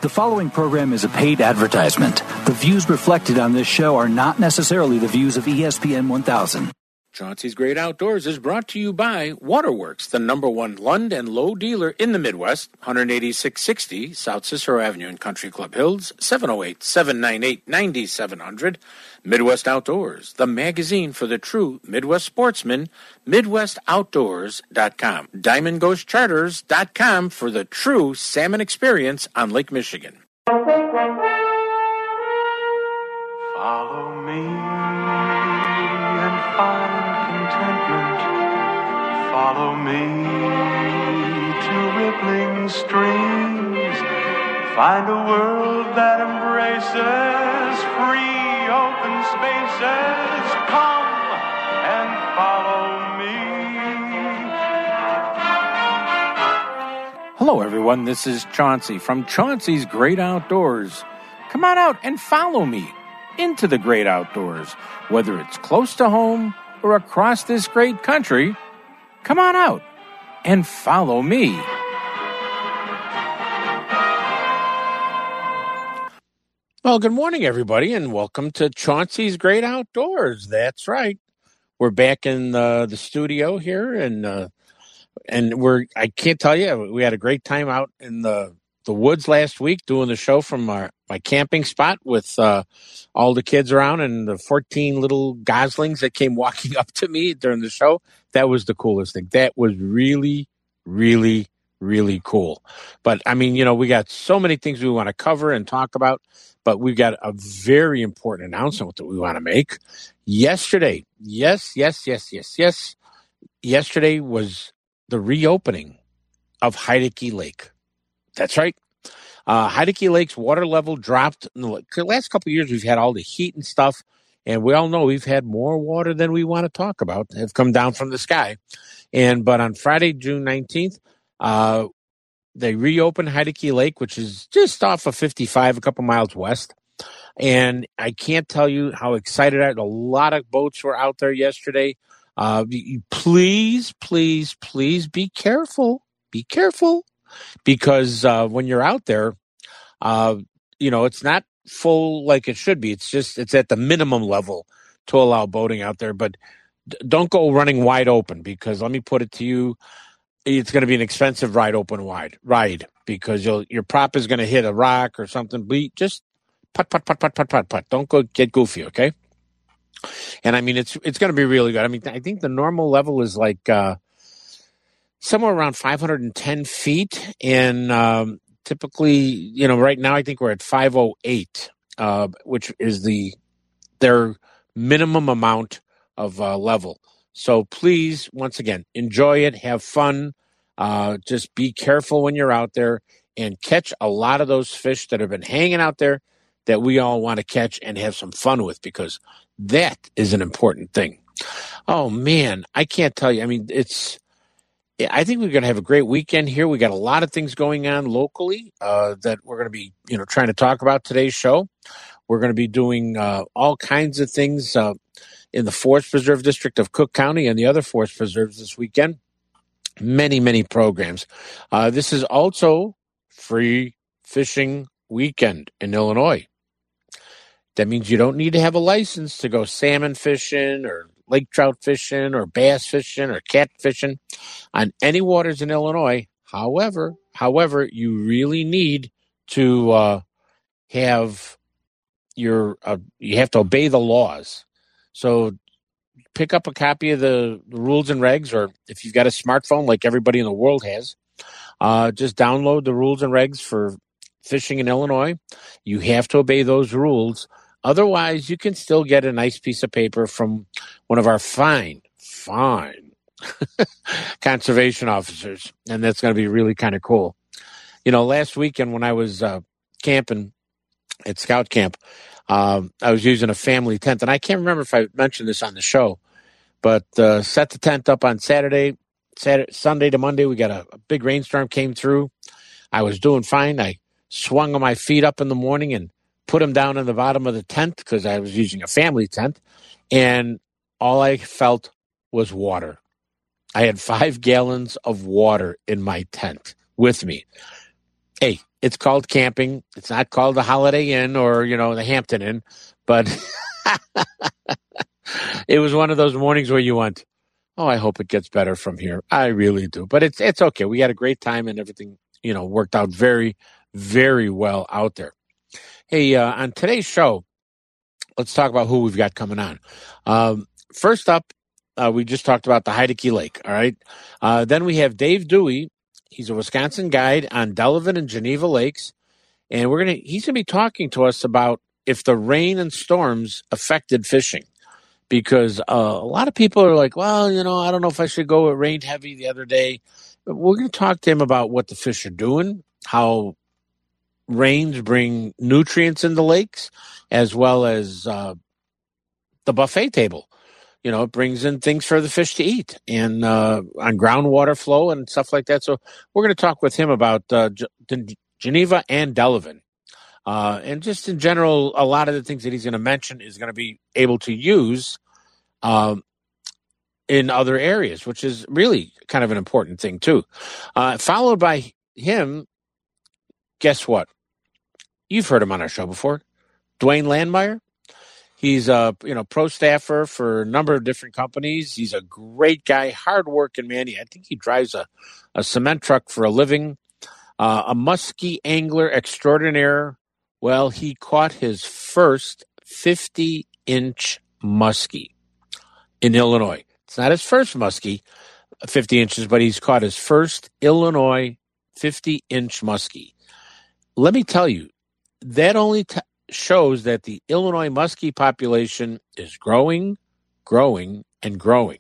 The following program is a paid advertisement. The views reflected on this show are not necessarily the views of ESPN 1000. Chauncey's Great Outdoors is brought to you by Waterworks, the #1 Lund and Lowe dealer in the Midwest, 18660 South Cicero Avenue in Country Club Hills, 708-798-9700. Midwest Outdoors, the magazine for the true Midwest sportsman, MidwestOutdoors.com. DiamondGhostCharters.com for the true salmon experience on Lake Michigan. Follow me and find contentment. Follow me to rippling streams. Find a world that embraces free open spaces. Come and follow me. Hello, everyone. This is Chauncey from Chauncey's Great Outdoors. Come on out and follow me into the great outdoors, whether it's close to home or across this great country. Come on out and follow me. Well, good morning, everybody, and welcome to Chauncey's Great Outdoors. That's right. We're back in the studio here, and I can't tell you, we had a great time out in the woods last week doing the show from my camping spot with all the kids around and the 14 little goslings that came walking up to me during the show. That was the coolest thing. That was really, really, really cool. But, I mean, we got so many things we want to cover and talk about, but we've got a very important announcement that we want to make. Yesterday, yesterday was the reopening of Heidecke Lake. That's right. Heidecke Lake's water level dropped. In the last couple of years, we've had all the heat and stuff, and we all know we've had more water than we want to talk about have come down from the sky. But on Friday, June 19th, they reopened Heidecke Lake, which is just off of 55, a couple miles west. And I can't tell you how excited I am. A lot of boats were out there yesterday. Please, please, please be careful. Be careful. Because when you're out there, it's not full like it should be. It's at the minimum level to allow boating out there. But don't go running wide open, because let me put it to you, it's going to be an expensive ride because your prop is going to hit a rock or something. Just putt. Don't go get goofy, okay? And I mean, it's going to be really good. I mean, I think the normal level is like somewhere around 510 feet. And typically, right now I think we're at 508, which is their minimum amount of level. So please, once again, enjoy it, have fun. Just be careful when you're out there and catch a lot of those fish that have been hanging out there that we all want to catch and have some fun with, because that is an important thing. Oh, man, I can't tell you. I mean, I think we're going to have a great weekend here. We got a lot of things going on locally that we're going to be, trying to talk about today's show. We're going to be doing all kinds of things in the Forest Preserve District of Cook County and the other forest preserves this weekend. Many, many programs. This is also free fishing weekend in Illinois. That means you don't need to have a license to go salmon fishing or lake trout fishing or bass fishing or catfishing on any waters in Illinois. However, you really need to have you have to obey the laws. So pick up a copy of the rules and regs, or if you've got a smartphone like everybody in the world has, just download the rules and regs for fishing in Illinois. You have to obey those rules. Otherwise, you can still get a nice piece of paper from one of our fine conservation officers, and that's going to be really kind of cool. Last weekend when I was camping at Scout Camp, I was using a family tent, and I can't remember if I mentioned this on the show, but set the tent up on Sunday to Monday. We got a big rainstorm came through. I was doing fine. I swung my feet up in the morning and put them down in the bottom of the tent because I was using a family tent, and all I felt was water. I had 5 gallons of water in my tent with me. Hey, It's called camping. It's not called the Holiday Inn or, the Hampton Inn. But it was one of those mornings where you went, oh, I hope it gets better from here. I really do. But it's okay. We had a great time and everything, worked out very, very well out there. Hey, on today's show, let's talk about who we've got coming on. First up, we just talked about the Heidecke Lake, all right? Then we have Dave Dewey. He's a Wisconsin guide on Delavan and Geneva Lakes. And he's going to be talking to us about if the rain and storms affected fishing. Because a lot of people are like, well, I don't know if I should go. It rained heavy the other day. But we're going to talk to him about what the fish are doing, how rains bring nutrients in the lakes, as well as the buffet table. It brings in things for the fish to eat and on groundwater flow and stuff like that. So we're going to talk with him about Geneva and Delavan. And just in general, a lot of the things that he's going to mention is going to be able to use in other areas, which is really kind of an important thing too. Followed by him, guess what? You've heard him on our show before, Dwayne Landmeyer. He's a pro staffer for a number of different companies. He's a great guy, hardworking man. I think he drives a cement truck for a living. A muskie angler extraordinaire. Well, he caught his first 50-inch muskie in Illinois. It's not his first muskie, 50 inches, but he's caught his first Illinois 50-inch muskie. Let me tell you, that only shows that the Illinois muskie population is growing, and growing.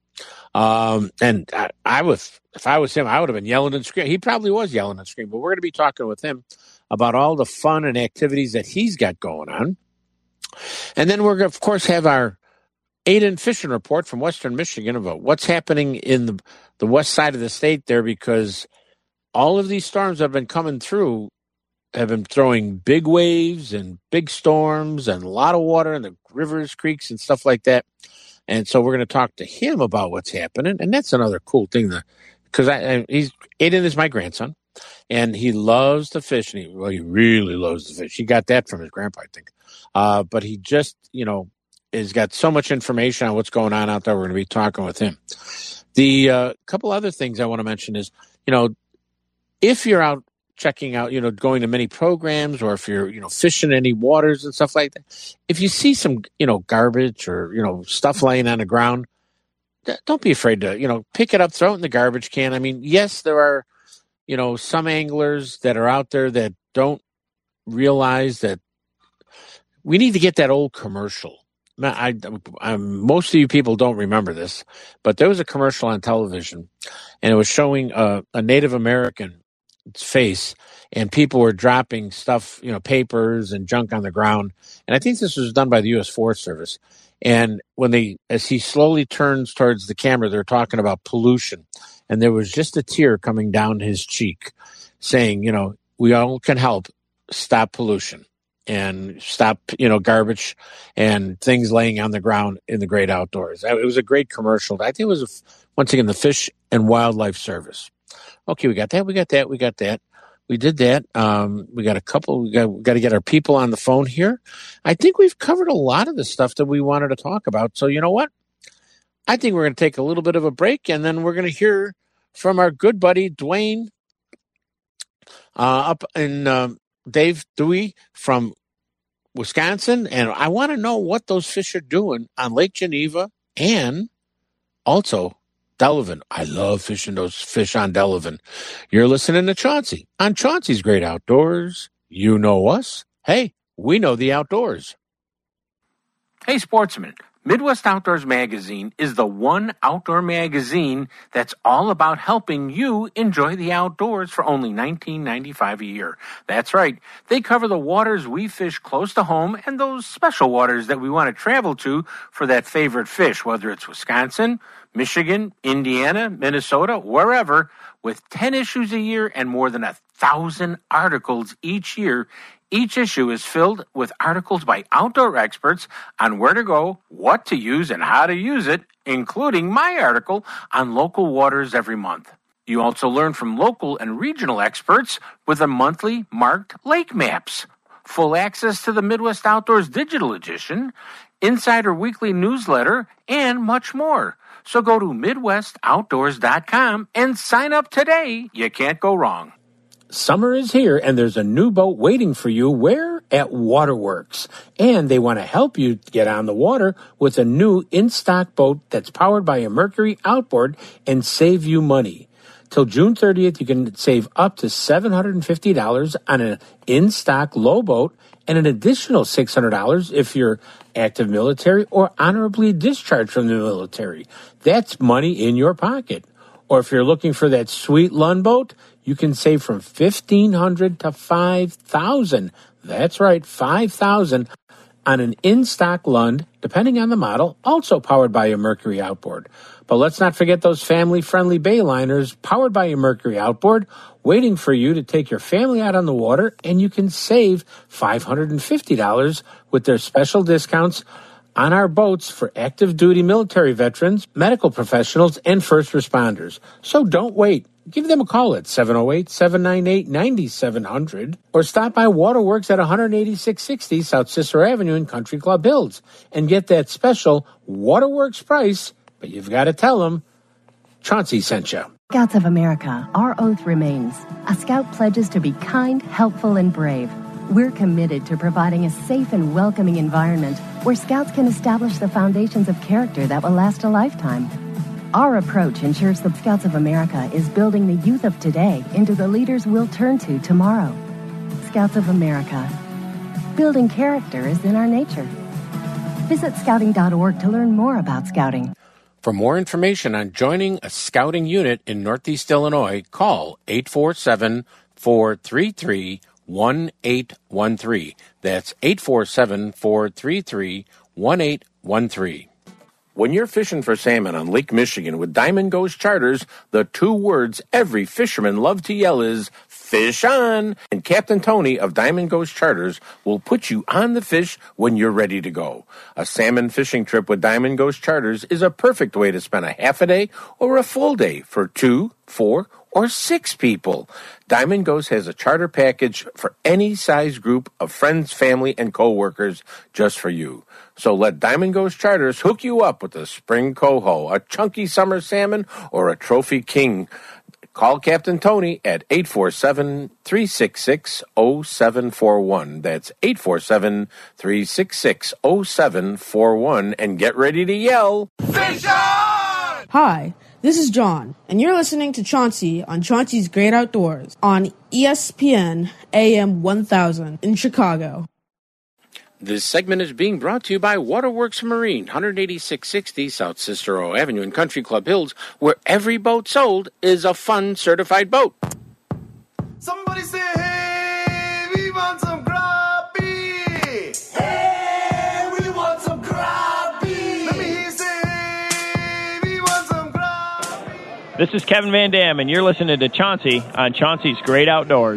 And if I was him, I would have been yelling and screaming. He probably was yelling and screaming, but we're going to be talking with him about all the fun and activities that he's got going on. And then we're going to, of course, have our Aiden fishing report from Western Michigan about what's happening in the west side of the state there, because all of these storms that have been coming through have been throwing big waves and big storms and a lot of water in the rivers, creeks, and stuff like that. And so we're going to talk to him about what's happening. And that's another cool thing, because Aiden is my grandson, and he loves to fish. And he really loves to fish. He got that from his grandpa, I think. But he just, has got so much information on what's going on out there. We're going to be talking with him. The couple other things I want to mention is, if you're out checking out, going to many programs, or if you're, fishing any waters and stuff like that, if you see some, garbage or, stuff laying on the ground, don't be afraid to, pick it up, throw it in the garbage can. I mean, yes, there are, some anglers that are out there that don't realize that we need to get that old commercial. Most of you people don't remember this, but there was a commercial on television, and it was showing a Native American face, and people were dropping stuff, papers and junk on the ground. And I think this was done by the U.S. Forest Service. And as he slowly turns towards the camera, they're talking about pollution. And there was just a tear coming down his cheek saying, we all can help stop pollution and stop, garbage and things laying on the ground in the great outdoors. It was a great commercial. I think it was, once again, the Fish and Wildlife Service. Okay, we got that. We did that. We got a couple. We got to get our people on the phone here. I think we've covered a lot of the stuff that we wanted to talk about. So you know what? I think we're going to take a little bit of a break, and then we're going to hear from our good buddy Dwayne up in Dave Dewey from Wisconsin. And I want to know what those fish are doing on Lake Geneva and also Delavan. I love fishing those fish on Delavan. You're listening to Chauncey on Chauncey's Great Outdoors. You know us. Hey, we know the outdoors. Hey, sportsman. Midwest Outdoors Magazine is the one outdoor magazine that's all about helping you enjoy the outdoors for only $19.95 a year. That's right. They cover the waters we fish close to home and those special waters that we want to travel to for that favorite fish, whether it's Wisconsin, Michigan, Indiana, Minnesota, wherever. With 10 issues a year and more than 1,000 articles each year, each issue is filled with articles by outdoor experts on where to go, what to use, and how to use it, including my article on local waters every month. You also learn from local and regional experts with the monthly marked lake maps, full access to the Midwest Outdoors Digital Edition, Insider Weekly newsletter, and much more. So go to MidwestOutdoors.com and sign up today. You can't go wrong. Summer is here, and there's a new boat waiting for you. Where? At Waterworks. And they want to help you get on the water with a new in-stock boat that's powered by a Mercury outboard and save you money. Till June 30th, you can save up to $750 on an in-stock low boat and an additional $600 if you're active military or honorably discharged from the military. That's money in your pocket. Or if you're looking for that sweet Lund boat, you can save from $1,500 to $5,000. That's right, $5,000 on an in-stock Lund, depending on the model, also powered by a Mercury outboard. But let's not forget those family-friendly Bayliners powered by a Mercury outboard, waiting for you to take your family out on the water, and you can save $550 with their special discounts on our boats for active duty military veterans, medical professionals, and first responders. So don't wait. Give them a call at 708-798-9700 or stop by Waterworks at 18660 South Cicero Avenue in Country Club Hills and get that special Waterworks price, but you've got to tell them Chauncey sent you. Scouts of America, our oath remains. A Scout pledges to be kind, helpful, and brave. We're committed to providing a safe and welcoming environment where Scouts can establish the foundations of character that will last a lifetime. Our approach ensures the Scouts of America is building the youth of today into the leaders we'll turn to tomorrow. Scouts of America. Building character is in our nature. Visit scouting.org to learn more about Scouting. For more information on joining a Scouting unit in Northeast Illinois, call 847-433-1813. That's 847-433-1813. When you're fishing for salmon on Lake Michigan with Diamond Ghost Charters, the two words every fisherman loves to yell is, fish on! And Captain Tony of Diamond Ghost Charters will put you on the fish when you're ready to go. A salmon fishing trip with Diamond Ghost Charters is a perfect way to spend a half a day or a full day for 2, 4, or 6 people. Diamond Ghost has a charter package for any size group of friends, family, and co-workers just for you. So let Diamond Ghost Charters hook you up with a spring coho, a chunky summer salmon, or a trophy king. Call Captain Tony at 847-366-0741. That's 847-366-0741. And get ready to yell, fish on! Hi, this is John, and you're listening to Chauncey on Chauncey's Great Outdoors on ESPN AM 1000 in Chicago. This segment is being brought to you by Waterworks Marine, 18660 South Cicero Avenue in Country Club Hills, where every boat sold is a fun certified boat. Somebody say, hey, we want some crappie. Hey, we want some crappie. Let me hear you say, hey, we want some crappie. This is Kevin Van Dam, and you're listening to Chauncey on Chauncey's Great Outdoors.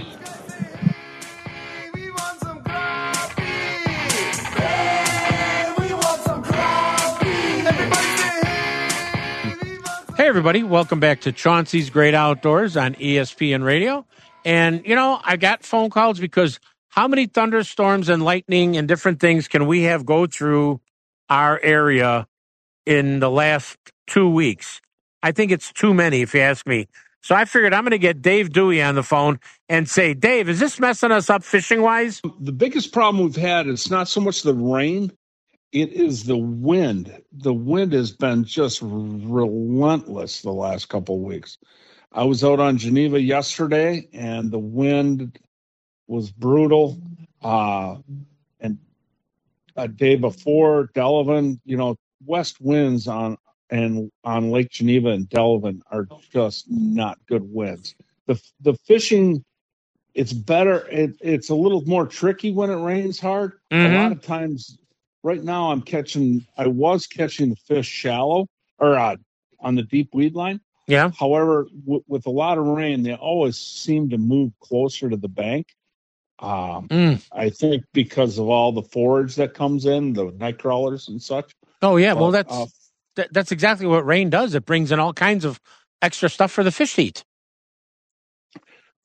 Hey, everybody. Welcome back to Chauncey's Great Outdoors on ESPN Radio. And, you know, I got phone calls because how many thunderstorms and lightning and different things can we have go through our area in the last 2 weeks? I think it's too many, if you ask me. So I figured I'm going to get Dave Dewey on the phone and say, Dave, is this messing us up fishing-wise? The biggest problem we've had is not so much the rain. It is the wind. The wind has been just relentless the last couple of weeks. I was out on Geneva yesterday, and the wind was brutal. And a day before, Delavan, west winds on Lake Geneva and Delavan are just not good winds. The fishing, it's better. It's a little more tricky when it rains hard. Mm-hmm. A lot of times. Right now, I was catching the fish shallow or on the deep weed line. Yeah. However, with a lot of rain, they always seem to move closer to the bank. I think because of all the forage that comes in, the night crawlers and such. Oh, yeah. But, well, that's exactly what rain does. It brings in all kinds of extra stuff for the fish to eat.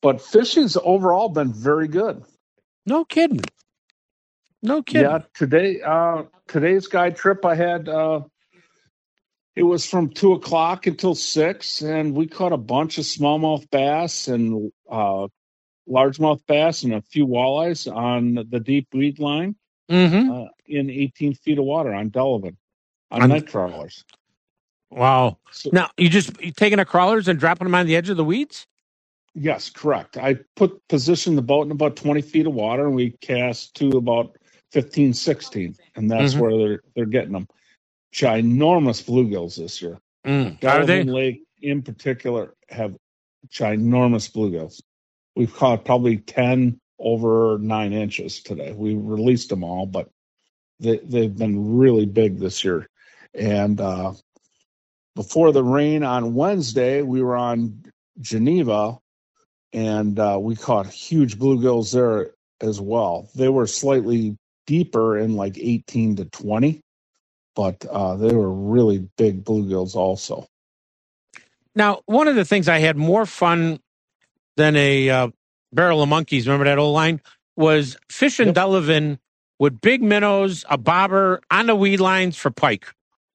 But fishing's overall been very good. No kidding. No kidding. Yeah, today's guide trip I had, it was from 2 o'clock until 6, and we caught a bunch of smallmouth bass and largemouth bass and a few walleyes on the deep weed line in 18 feet of water on Delavan on night crawlers. Wow. So, Now, you taking the crawlers and dropping them on the edge of the weeds? yes, correct. I positioned the boat in about 20 feet of water, and we cast to about 15, 16, and that's where they're getting them. Ginormous bluegills this year. Are they? Delavan Lake in particular have ginormous bluegills. We've caught probably 10 over 9 inches today. We released them all, but they've been really big this year. And before the rain on Wednesday, we were on Geneva, and we caught huge bluegills there as well. They were slightly deeper in like 18 to 20, but they were really big bluegills also. Now, one of the things I had more fun than a barrel of monkeys, remember that old line, was fishing Delavan with big minnows, a bobber on the weed lines for pike.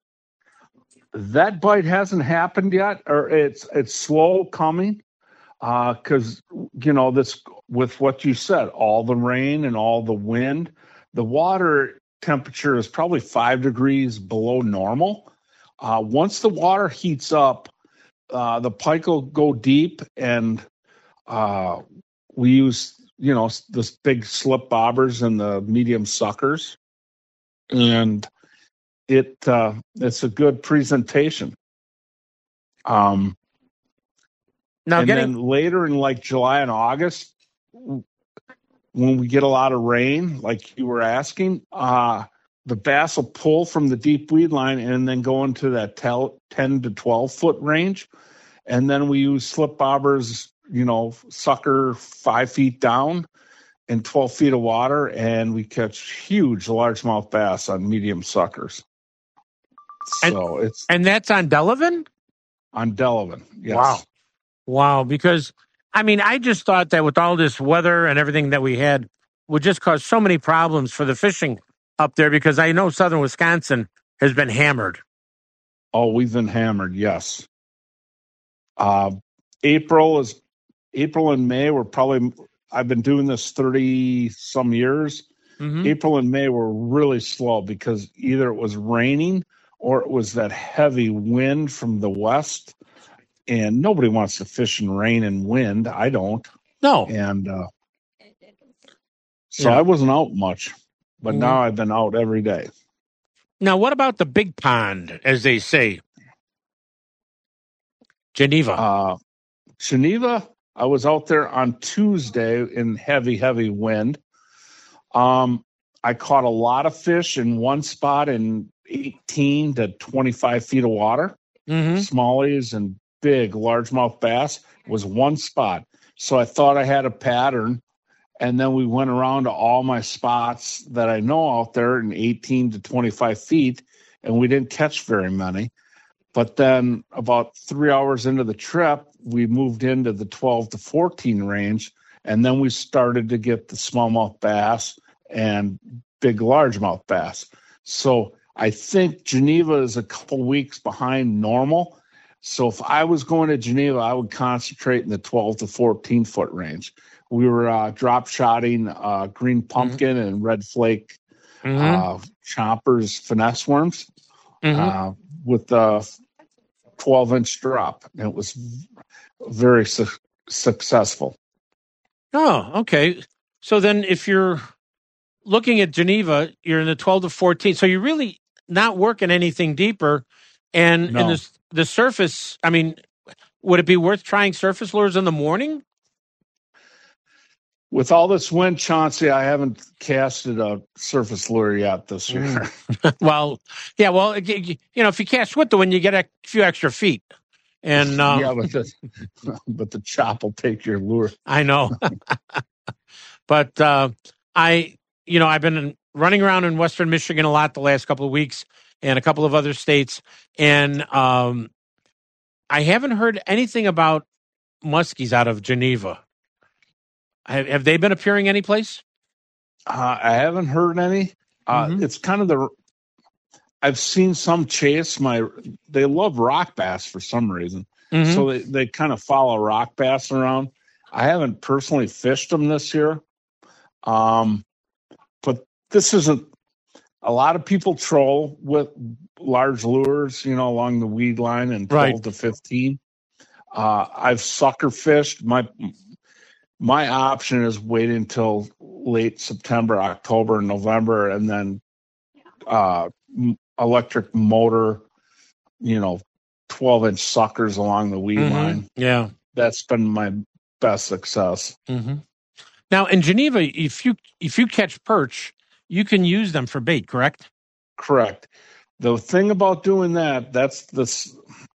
That bite hasn't happened yet, or it's slow coming, because this, with what you said, all the rain and all the wind, the water temperature is probably 5 degrees below normal. Once the water heats up, the pike will go deep, and we use this big slip bobbers and the medium suckers, and it's a good presentation. Then later in like July and August, when we get a lot of rain, like you were asking, the bass will pull from the deep weed line and then go into that 10 to 12 foot range. And then we use slip bobbers, sucker 5 feet down in 12 feet of water, and we catch huge largemouth bass on medium suckers. And that's on Delavan? On Delavan, yes. Wow. Because, I just thought that with all this weather and everything that we had would just cause so many problems for the fishing up there, because I know southern Wisconsin has been hammered. Oh, we've been hammered, yes. April and May were probably, I've been doing this 30 some years. April and May were really slow because either it was raining or it was that heavy wind from the west, and nobody wants to fish in rain and wind. I don't. No. And so I wasn't out much, but now I've been out every day. Now, what about the big pond, as they say? Geneva. Geneva, I was out there on Tuesday in heavy, heavy wind. I caught a lot of fish in one spot in 18 to 25 feet of water. Smallies and big largemouth bass was one spot. So I thought I had a pattern, and then we went around to all my spots that I know out there in 18 to 25 feet, and we didn't catch very many. But then about 3 hours into the trip, we moved into the 12 to 14 range, and then we started to get the smallmouth bass and big largemouth bass. So I think Geneva is a couple weeks behind normal. So if I was going to Geneva, I would concentrate in the 12 to 14 foot range. We were drop shotting green pumpkin and red flake chompers finesse worms with the 12-inch drop. And it was very successful. Oh, okay. So then if you're looking at Geneva, you're in the 12 to 14. So you're really not working anything deeper. And the surface, would it be worth trying surface lures in the morning? With all this wind, Chauncey, I haven't casted a surface lure yet this year. Well, if you cast with the wind, you get a few extra feet. And but the chop will take your lure. I know. But I've been running around in Western Michigan a lot the last couple of weeks, and a couple of other states, and I haven't heard anything about muskies out of Geneva. Have they been appearing anyplace? I haven't heard any. It's kind of I've seen some chase they love rock bass for some reason. So they kind of follow rock bass around. I haven't personally fished them this year. But this isn't, a lot of people troll with large lures, along the weed line and 12 to 15. I've sucker fished. My option is wait until late September, October, November, and then electric motor, 12-inch suckers along the weed line. Yeah. That's been my best success. Now, in Geneva, if you catch perch, you can use them for bait, correct? Correct. The thing about doing that's this,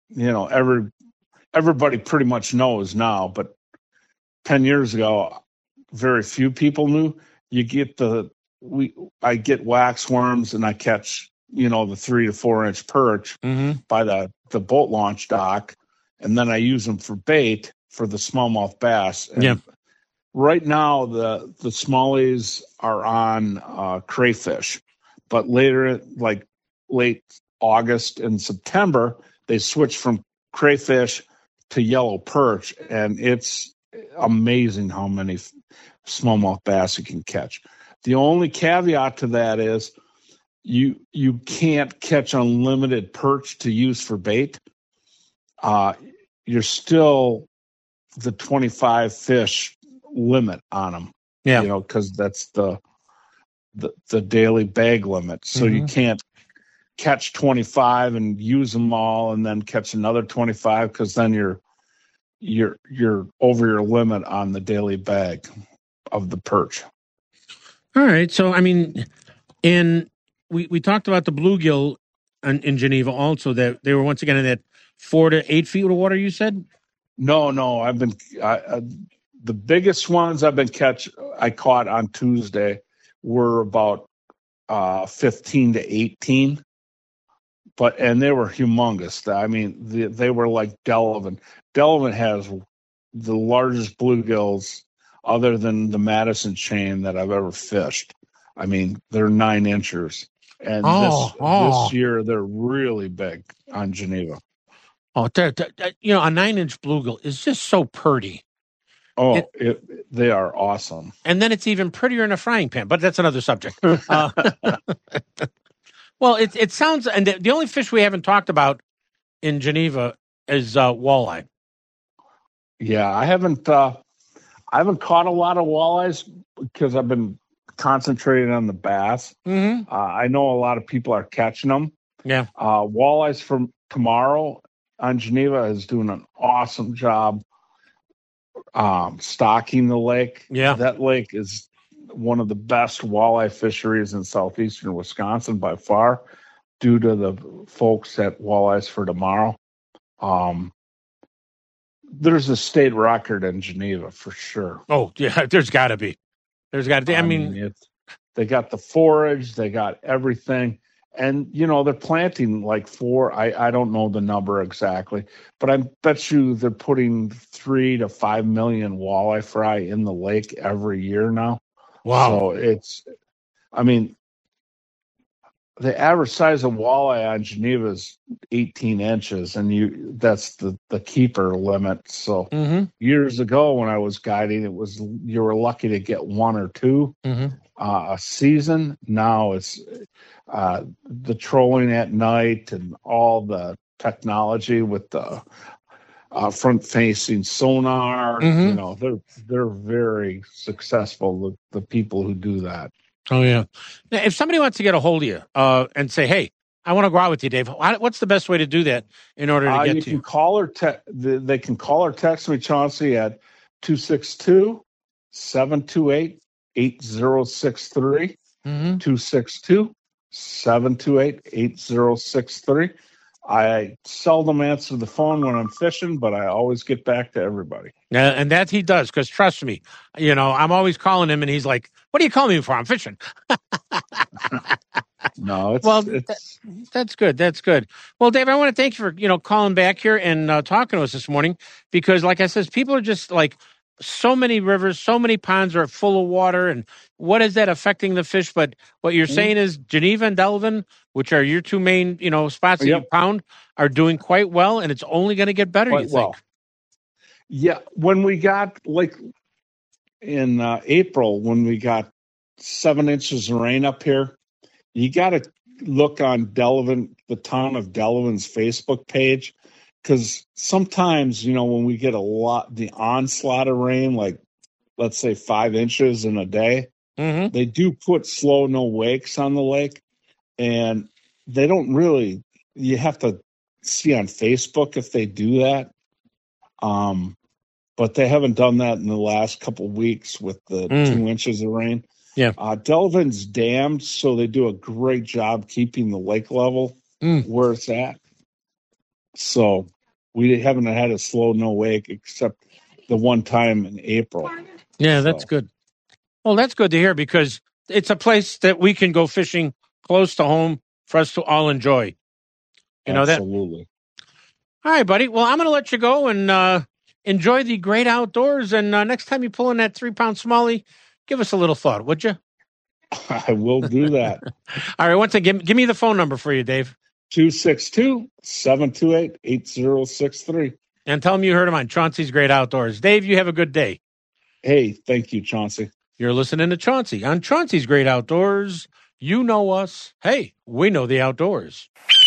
everybody pretty much knows now, but 10 years ago, very few people knew. You get I get wax worms and I catch, the 3 to 4 inch perch by the boat launch dock, and then I use them for bait for the smallmouth bass. And right now, the smallies are on crayfish, but later, like late August and September, they switch from crayfish to yellow perch, and it's amazing how many smallmouth bass you can catch. The only caveat to that is you can't catch unlimited perch to use for bait. You're still the 25 fish limit on them. Yeah, because that's the daily bag limit. So you can't catch 25 and use them all, and then catch another 25, because then you're over your limit on the daily bag of the perch. All right. So, I mean, we talked about the bluegill in Geneva also, that they were once again in that 4 to 8 feet of water, you said? No. The biggest ones I caught on Tuesday were about 15 to 18. And they were humongous. I mean, they were like Delavan. Delavan has the largest bluegills other than the Madison chain that I've ever fished. I mean, they're 9 inchers. And this year, they're really big on Geneva. Oh, a 9-inch bluegill is just so pretty. Oh, they are awesome. And then it's even prettier in a frying pan, but that's another subject. Well, it sounds, and the only fish we haven't talked about in Geneva is walleye. Yeah, I haven't caught a lot of walleyes because I've been concentrating on the bass. I know a lot of people are catching them. Yeah. Walleyes from tomorrow on Geneva is doing an awesome job stocking the lake. Yeah. That lake is one of the best walleye fisheries in southeastern Wisconsin by far, due to the folks at Walleyes for Tomorrow. There's a state record in Geneva for sure. Oh, yeah, there's got to be. I mean, they got the forage, they got everything. And, they're planting like 4, I don't know the number exactly, but I bet you they're putting 3 to 5 million walleye fry in the lake every year now. Wow. So the average size of walleye on Geneva is 18 inches, and that's the keeper limit. So years ago when I was guiding, you were lucky to get 1 or 2 a season. Now it's the trolling at night and all the technology with the front-facing sonar. They're very successful. The people who do that. Oh yeah. Now, if somebody wants to get a hold of you and say, "Hey, I want to go out with you, Dave," what's the best way to do that in order to get to you? They can call or text me, Chauncey, at 262-728-8063. 262-728-8063. I seldom answer the phone when I'm fishing, but I always get back to everybody. And that he does, because trust me, I'm always calling him, and he's like, "What are you calling me for? I'm fishing." No, that's good. That's good. Well, Dave, I want to thank you for calling back here and talking to us this morning, because, like I said, people are just like so many rivers, so many ponds are full of water, and what is that affecting the fish? But what you're saying is Geneva and Delavan, which are your two main, spots that you pound, are doing quite well, and it's only going to get better, you think? Yeah, when we got, like, in April, when we got 7 inches of rain up here, you got to look on Delavan, the town of Delavan's Facebook page, because sometimes, when we get the onslaught of rain, like, let's say 5 inches in a day, they do put slow, no wakes on the lake, and they don't really, you have to see on Facebook if they do that. But they haven't done that in the last couple of weeks with the 2 inches of rain. Yeah. Delavan's dammed, so they do a great job keeping the lake level where it's at. So we haven't had a slow no wake except the one time in April. Yeah, that's good. Well, that's good to hear because it's a place that we can go fishing close to home for us to all enjoy. You know that? Absolutely. All right, buddy. Well, I'm going to let you go and enjoy the great outdoors. And next time you pull in that 3-pound smallie, give us a little thought, would you? I will do that. All right. Once again, give me the phone number for you, Dave. 262-728-8063. And tell them you heard him on Chauncey's Great Outdoors. Dave, you have a good day. Hey, thank you, Chauncey. You're listening to Chauncey on Chauncey's Great Outdoors. You know us. Hey, we know the outdoors.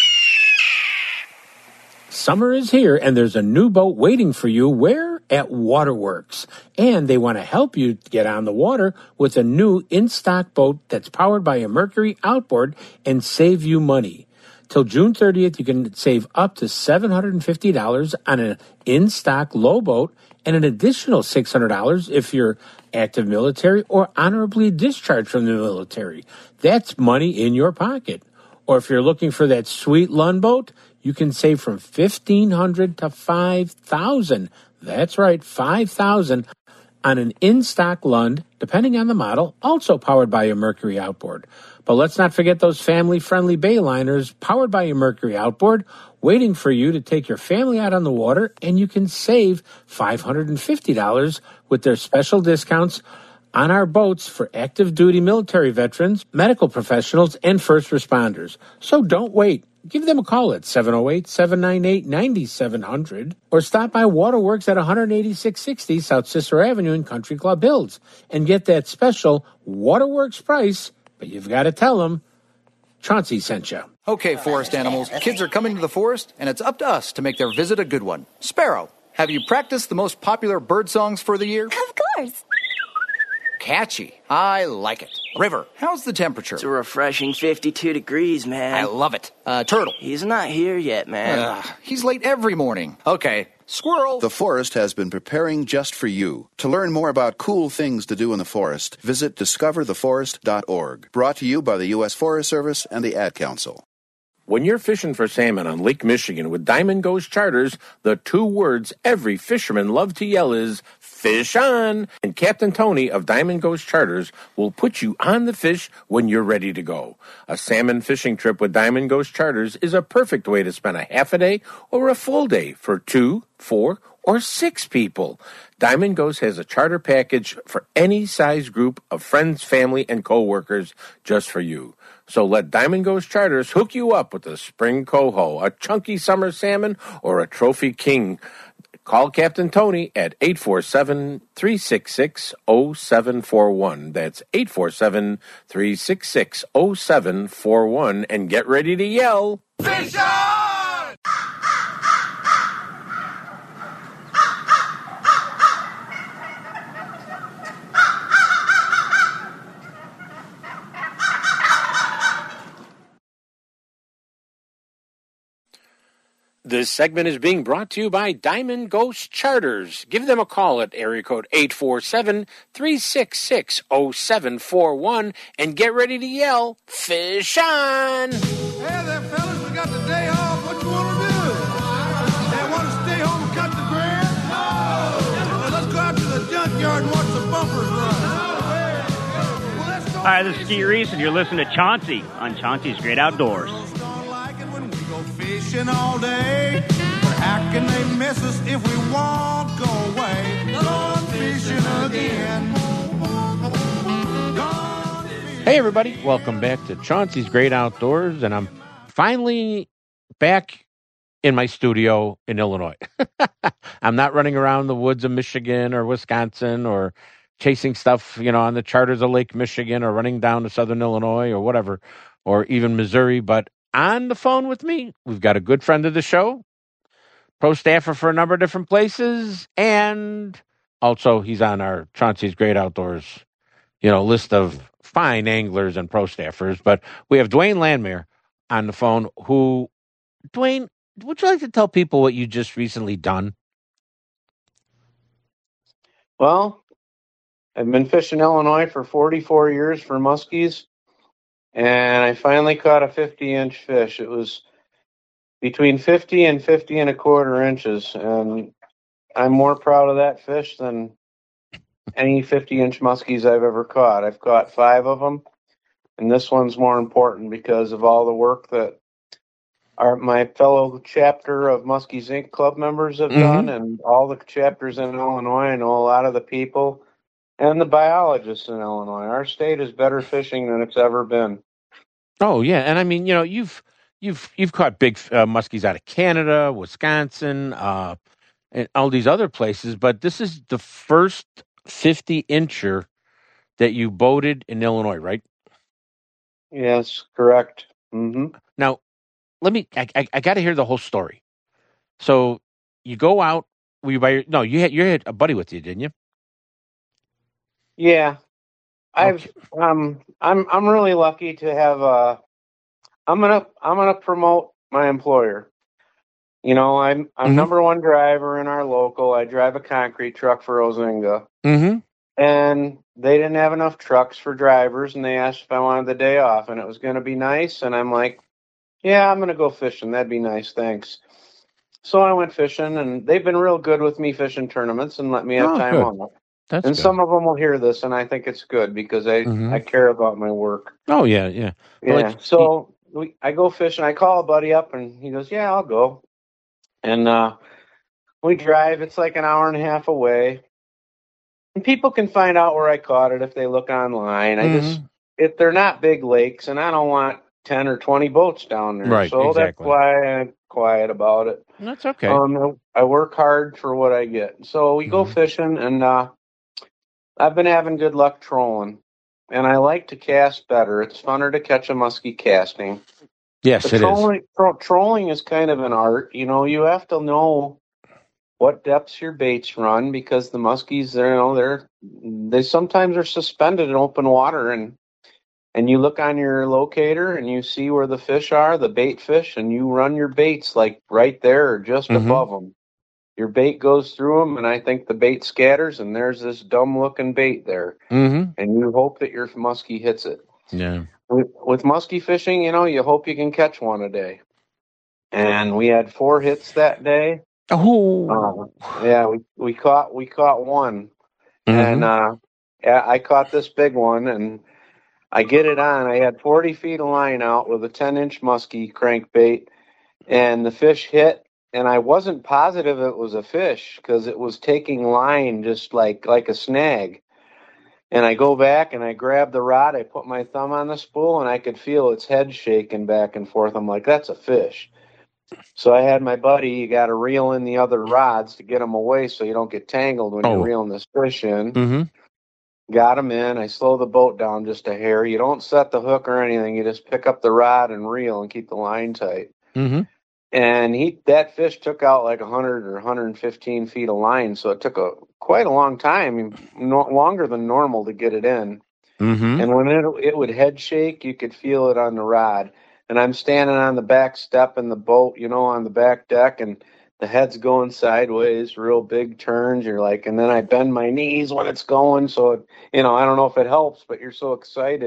Summer is here, and there's a new boat waiting for you. Where? At Waterworks. And they want to help you get on the water with a new in-stock boat that's powered by a Mercury outboard and save you money. Till June 30th, you can save up to $750 on an in-stock low boat and an additional $600 if you're active military or honorably discharged from the military. That's money in your pocket. Or if you're looking for that sweet Lund boat, you can save from $1,500 to $5,000. That's right, $5,000 on an in-stock Lund, depending on the model, also powered by a Mercury outboard. But let's not forget those family-friendly bayliners powered by a Mercury outboard, waiting for you to take your family out on the water, and you can save $550 with their special discounts on our boats for active duty military veterans, medical professionals, and first responders. So don't wait. Give them a call at 708-798-9700 or stop by Waterworks at 18660 South Cicero Avenue in Country Club Hills and get that special Waterworks price, but you've got to tell them Chauncey sent you. Okay, forest animals, kids are coming to the forest, and it's up to us to make their visit a good one. Sparrow, have you practiced the most popular bird songs for the year? Of course. Catchy. I like it. River, how's the temperature? It's a refreshing 52 degrees, man. I love it. Turtle. He's not here yet, man. He's late every morning. Okay. Squirrel. The forest has been preparing just for you. To learn more about cool things to do in the forest, visit discovertheforest.org. Brought to you by the U.S. Forest Service and the Ad Council. When you're fishing for salmon on Lake Michigan with Diamond Ghost Charters, the 2 words every fisherman loves to yell is, fish on! And Captain Tony of Diamond Ghost Charters will put you on the fish when you're ready to go. A salmon fishing trip with Diamond Ghost Charters is a perfect way to spend a half a day or a full day for 2, 4, or 6 people. Diamond Ghost has a charter package for any size group of friends, family, and co-workers just for you. So let Diamond Ghost Charters hook you up with a spring coho, a chunky summer salmon, or a trophy king. Call Captain Tony at 847-366-0741. That's 847-366-0741. And get ready to yell, fish on! This segment is being brought to you by Diamond Ghost Charters. Give them a call at area code 847-366-0741 and get ready to yell, fish on! Hey there, fellas, we got the day off. What you want to do? They want to stay home and cut the grass? No! Well, let's go out to the junkyard and watch the bumpers run. Hi, this is Steve Reese, and you're listening to Chauncey on Chauncey's Great Outdoors. Fishing all day, but how can they miss us if we won't go away? Going fishing again. Hey, everybody. Welcome back to Chauncey's Great Outdoors. And I'm finally back in my studio in Illinois. I'm not running around the woods of Michigan or Wisconsin or chasing stuff, on the charters of Lake Michigan or running down to Southern Illinois or whatever, or even Missouri. But on the phone with me, we've got a good friend of the show, pro staffer for a number of different places, and also he's on our Chauncey's Great Outdoors, list of fine anglers and pro staffers. But we have Dwayne Landmeer on the phone, Dwayne, would you like to tell people what you just recently done? Well, I've been fishing Illinois for 44 years for muskies, and I finally caught a 50-inch fish. It was between 50 and 50 and a quarter inches, and I'm more proud of that fish than any 50-inch muskies I've ever caught. I've caught 5 of them, and this one's more important because of all the work that my fellow chapter of Muskies Inc. club members have done, and all the chapters in Illinois. I know a lot of the people and the biologists in Illinois. Our state is better fishing than it's ever been. Oh yeah, and I mean, you've caught big muskies out of Canada, Wisconsin, and all these other places, but this is the first 50-incher that you boated in Illinois, right? Yes, correct. Mm-hmm. Now, I got to hear the whole story. So you go out. Were you you had a buddy with you, didn't you? Yeah, I'm really lucky to have I'm gonna promote my employer. I'm number one driver in our local. I drive a concrete truck for Ozinga. Mm-hmm. And they didn't have enough trucks for drivers, and they asked if I wanted the day off, and it was going to be nice. And I'm like, yeah, I'm going to go fishing. That'd be nice. Thanks. So I went fishing, and they've been real good with me fishing tournaments and let me have time on it. That's and good. some of them will hear this, and I think it's good because I care about my work. Oh, yeah, yeah. Yeah. So I go fishing. I call a buddy up, and he goes, yeah, I'll go. And we drive. It's like an hour and a half away. And people can find out where I caught it if they look online. If they're not big lakes, and I don't want 10 or 20 boats down there. Right, so exactly. That's why I'm quiet about it. That's okay. I work hard for what I get. So we go fishing, and I've been having good luck trolling. And I like to cast better. It's funner to catch a muskie casting. Yes, it is. Trolling is kind of an art. You have to know what depths your baits run because the muskies, they sometimes are suspended in open water, and you look on your locator and you see where the fish are, the bait fish, and you run your baits like right there or just above them. Your bait goes through them, and I think the bait scatters, and there's this dumb-looking bait there, and you hope that your muskie hits it. Yeah. With muskie fishing, you hope you can catch one a day, and we had 4 hits that day. Oh, yeah, we caught one, and I caught this big one, and I get it on. I had 40 feet of line out with a 10-inch muskie crankbait, and the fish hit, and I wasn't positive it was a fish because it was taking line just like a snag. And I go back and I grab the rod, I put my thumb on the spool, and I could feel its head shaking back and forth. I'm like, that's a fish. So I had my buddy, you got to reel in the other rods to get them away so you don't get tangled when you're reeling this fish in. Got him in. I slow the boat down just a hair. You don't set the hook or anything. You just pick up the rod and reel and keep the line tight. And that fish took out like 100 or 115 feet of line, so it took quite a long time, longer than normal to get it in. And when it would head shake, you could feel it on the rod. And I'm standing on the back step in the boat, on the back deck, and the head's going sideways, real big turns. You're like, and then I bend my knees when it's going. So, I don't know if it helps, but you're so excited,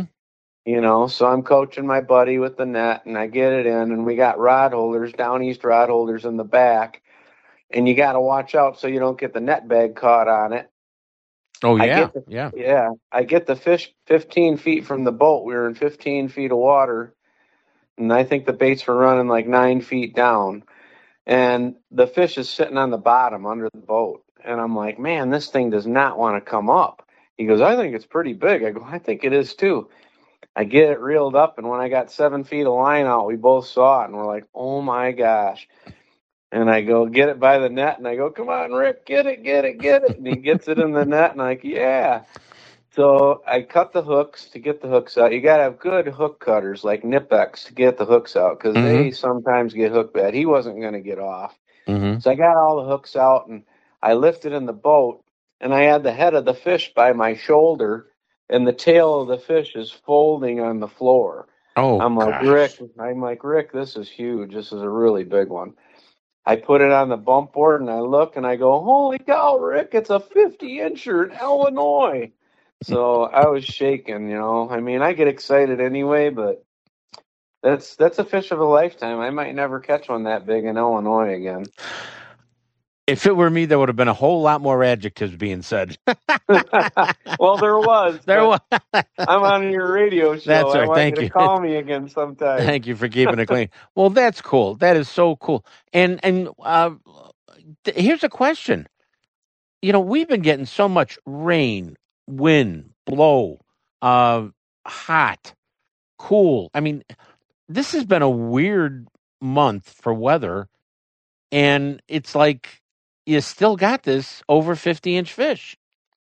so I'm coaching my buddy with the net, and I get it in, and we got rod holders, down east rod holders in the back, and you got to watch out so you don't get the net bag caught on it. Oh, yeah. Yeah. I get the fish 15 feet from the boat. We were in 15 feet of water, and I think the baits were running like 9 feet down. And the fish is sitting on the bottom under the boat. and I'm like, man, this thing does not want to come up. He goes, I think it's pretty big. I go, I think it is too. I get it reeled up, and when I got 7 feet of line out, we both saw it, and we're like, oh my gosh. And I go, get it by the net, and I go, come on, Rick, get it. And he gets it in the net, and I'm like, yeah. So I cut the hooks to get the hooks out. You got to have good hook cutters like Nipex to get the hooks out because they sometimes get hooked bad. He wasn't going to get off. So I got all the hooks out, and I lifted in the boat, and I had the head of the fish by my shoulder, and the tail of the fish is folding on the floor. Oh, I'm like, Rick, this is huge. This is a really big one. I put it on the bump board, and I look, and I go, holy cow, Rick, it's a 50-incher in Illinois. So I was shaking, I mean, I get excited anyway, but that's a fish of a lifetime. I might never catch one that big in Illinois again. If it were me, there would have been a whole lot more adjectives being said. Well, there was. I'm on your radio show. That's right. I want Thank you you. to call me again sometime. Thank you for keeping it clean. Well, that's cool. That is so cool. And here's a question. We've been getting so much rain, wind, blow, hot, cool. I mean, this has been a weird month for weather, and it's like you still got this over 50-inch fish.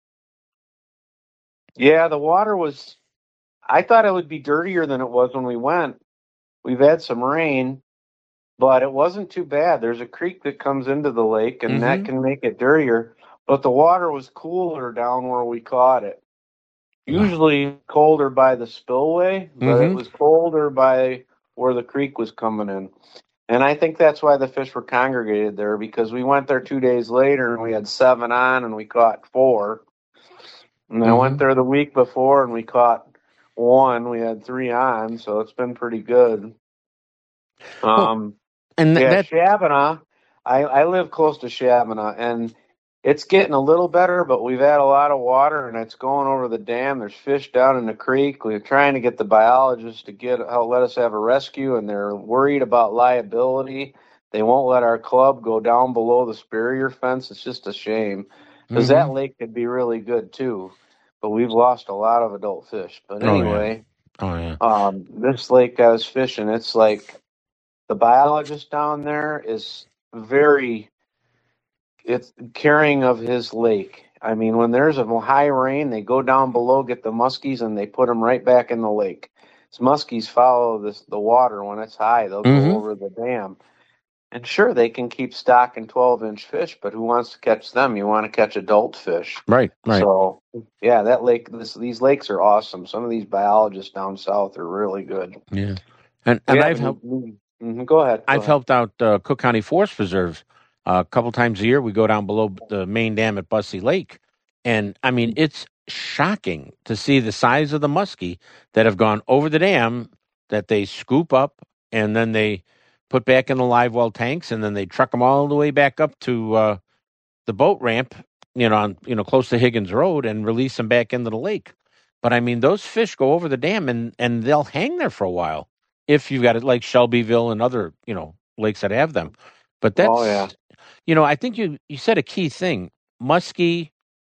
Yeah, the water was, I thought it would be dirtier than it was when we went. We've had some rain, but it wasn't too bad. There's a creek that comes into the lake, and that can make it dirtier. But the water was cooler down where we caught it. Usually colder by the spillway, but it was colder by where the creek was coming in. And I think that's why the fish were congregated there, because we went there 2 days later, and we had 7 on, and we caught 4. And I went there the week before, and we caught 1. We had 3 on, so it's been pretty good. Shabana, I live close to Shabana, and it's getting a little better, but we've had a lot of water, and it's going over the dam. There's fish down in the creek. We're trying to get the biologists to let us have a rescue, and they're worried about liability. They won't let our club go down below the barrier fence. It's just a shame, because that lake could be really good, too. But we've lost a lot of adult fish. But anyway, this lake I was fishing, it's like the biologist down there is it's caring of his lake. I mean, when there's a high rain, they go down below, get the muskies, and they put them right back in the lake. So muskies follow the water when it's high. They'll go over the dam. And sure, they can keep stocking 12-inch fish, but who wants to catch them? You want to catch adult fish. Right. So, yeah, that lake, these lakes are awesome. Some of these biologists down south are really good. Yeah. And I've helped. Go ahead. I've helped out Cook County Forest Preserve a couple times a year. We go down below the main dam at Bussey Lake, and I mean it's shocking to see the size of the muskie that have gone over the dam that they scoop up and then they put back in the live well tanks, and then they truck them all the way back up to the boat ramp, close to Higgins Road, and release them back into the lake. But I mean, those fish go over the dam and they'll hang there for a while if you've got it like Shelbyville and other lakes that have them. But that's I think you said a key thing. Muskie,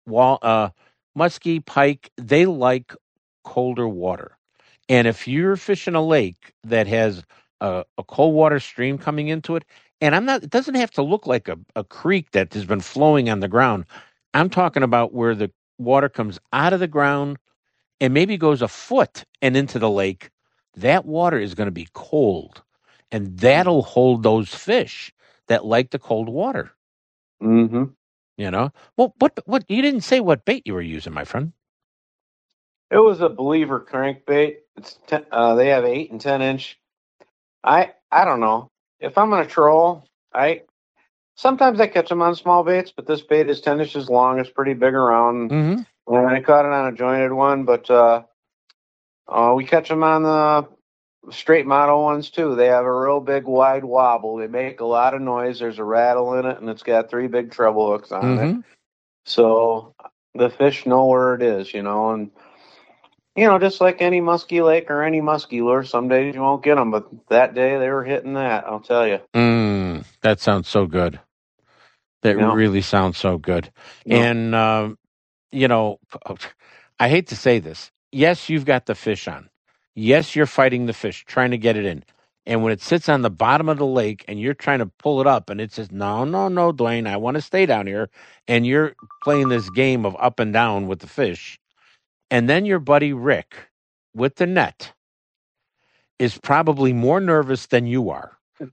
pike, they like colder water. And if you're fishing a lake that has a cold water stream coming into it, and it doesn't have to look like a creek that has been flowing on the ground. I'm talking about where the water comes out of the ground and maybe goes a foot and into the lake. That water is going to be cold, and that'll hold those fish that like the cold water. Well, what you didn't say what bait you were using, my friend. It was a Believer crankbait. It's they have 8 and 10-inch. I don't know if I'm gonna troll. Sometimes I catch them on small baits, but this bait is 10 inches long. It's pretty big around, and I caught it on a jointed one. But we catch them on the straight model ones too. They have a real big wide wobble. They make a lot of noise. There's a rattle in it, and it's got 3 big treble hooks on it. So the fish know where it is, and just like any musky lake or any musky lure, some days you won't get them, but that day they were hitting that, I'll tell you. That sounds so good. That Yeah. really sounds so good. Yeah. And, you know, I hate to say this. Yes, you've got the fish on. Yes, you're fighting the fish, trying to get it in. And when it sits on the bottom of the lake and you're trying to pull it up and it says, no, no, no, Dwayne, I want to stay down here. And you're playing this game of up and down with the fish. And then your buddy Rick with the net is probably more nervous than you are.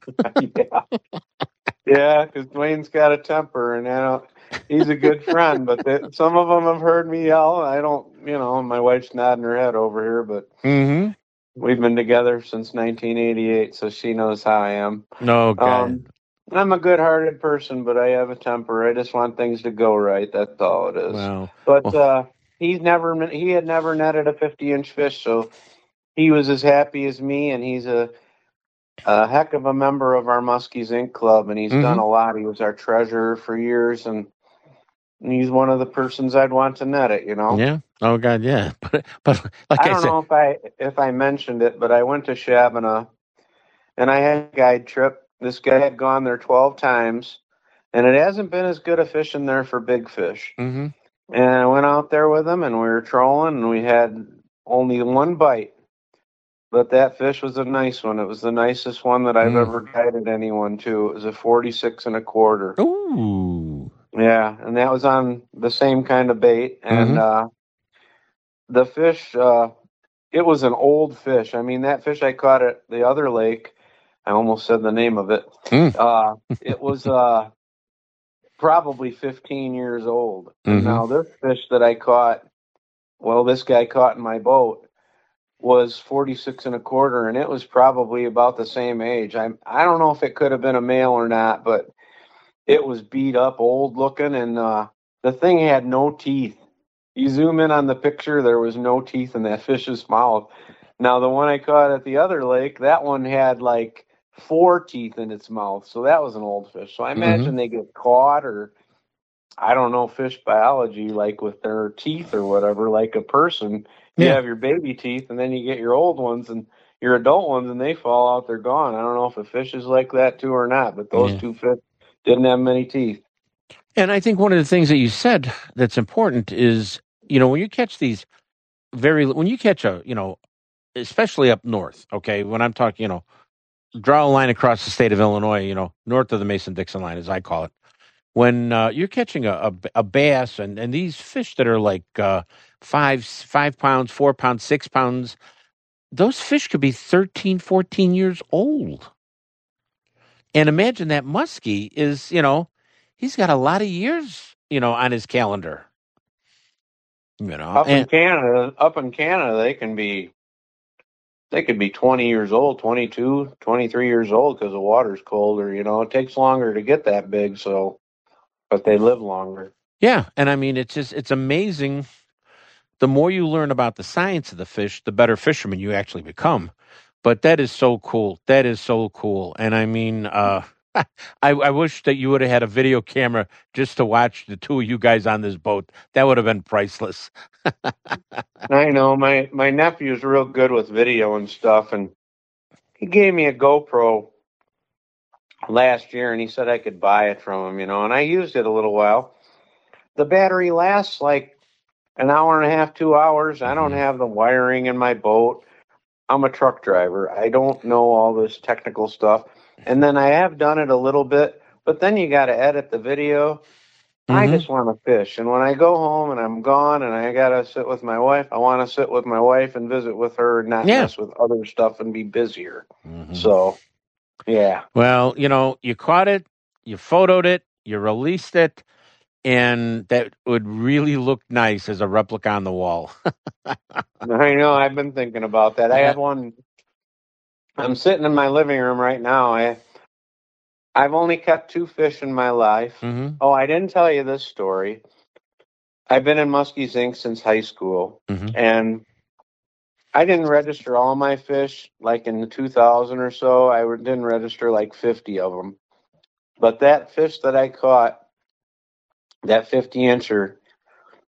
Yeah, because Dwayne's got a temper, and he's a good friend. But some of them have heard me yell. I don't, my wife's nodding her head over here, but Mm-hmm. we've been together since 1988, so she knows how I am. No, God. I'm a good-hearted person, but I have a temper. I just want things to go right. That's all it is. Wow. But he had never netted a 50-inch fish, so he was as happy as me, and he's a heck of a member of our Muskies Inc. Club, and he's done a lot. He was our treasurer for years, and he's one of the persons I'd want to net it, Yeah. Oh, God, yeah. But like I don't know if I mentioned it, but I went to Shabana, and I had a guide trip. This guy had gone there 12 times, and it hasn't been as good a fishing there for big fish. Mm-hmm. And I went out there with him, and we were trolling, and we had only one bite. But that fish was a nice one. It was the nicest one that I've ever guided anyone to. It was a 46 1/4. Ooh. Yeah, and that was on the same kind of bait. And the fish, it was an old fish. I mean, that fish I caught at the other lake, I almost said the name of it. It was probably 15 years old. And now this fish that I caught, this guy caught in my boat, was 46 1/4, and it was probably about the same age. I don't know if it could have been a male or not, but it was beat up, old looking, and the thing had no teeth. You zoom in on the picture, there was no teeth in that fish's mouth. Now, the one I caught at the other lake, that one had like 4 teeth in its mouth, so that was an old fish. So I imagine they get caught, or I don't know fish biology, like with their teeth or whatever, like a person. You have your baby teeth, and then you get your old ones and your adult ones, and they fall out, they're gone. I don't know if a fish is like that too or not, but those two fish didn't have many teeth. And I think one of the things that you said that's important is, when you catch these when you catch especially up north, okay, when I'm talking, draw a line across the state of Illinois, north of the Mason-Dixon line, as I call it. When you're catching a bass and these fish that are like 5 pounds, 4 pounds, 6 pounds, those fish could be 13, 14 years old. And imagine that muskie is, he's got a lot of years, on his calendar. Up in Canada, they could be 20 years old, 22, 23 years old because the water's colder. It takes longer to get that big, but they live longer. Yeah, and I mean, it's amazing. The more you learn about the science of the fish, the better fisherman you actually become. But that is so cool. That is so cool. And I mean, I wish that you would have had a video camera just to watch the two of you guys on this boat. That would have been priceless. I know. My nephew's real good with video and stuff, and he gave me a GoPro last year, and he said I could buy it from him, and I used it a little while. The battery lasts like an hour and a half, 2 hours. I don't have the wiring in my boat. I'm a truck driver. I don't know all this technical stuff. And then I have done it a little bit, but then you got to edit the video. I just want to fish. And when I go home and I'm gone and I got to sit with my wife, I want to sit with my wife and visit with her and not mess with other stuff and be busier. So, yeah. Well, you caught it, you photoed it, you released it, and that would really look nice as a replica on the wall. I know. I've been thinking about that. I had one. I'm sitting in my living room right now. I've only kept 2 fish in my life. Oh, I didn't tell you this story. I've been in Muskies Inc. since high school, and I didn't register all my fish like in 2000 or so. I didn't register like 50 of them. But that fish that I caught, that 50-incher,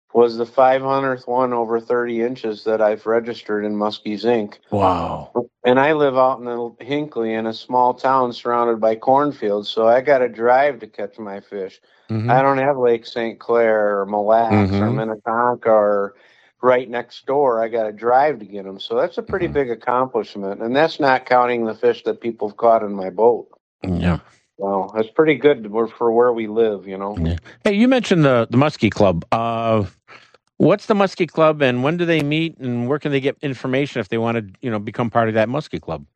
was the 500th one over 30 inches that I've registered in Muskie's Inc. Wow. And I live out in the Hinckley in a small town surrounded by cornfields, so I got to drive to catch my fish. Mhm. I don't have Lake St. Clair or Mille Lacs or Mhm. Minnetonka or right next door. I got to drive to get them. So that's a pretty big accomplishment, and that's not counting the fish that people have caught in my boat. Yeah. So that's pretty good for where we live, you know. Yeah. Hey, you mentioned the Muskie Club. What's the Muskie Club, and when do they meet, and where can they get information if they want to, become part of that Muskie Club?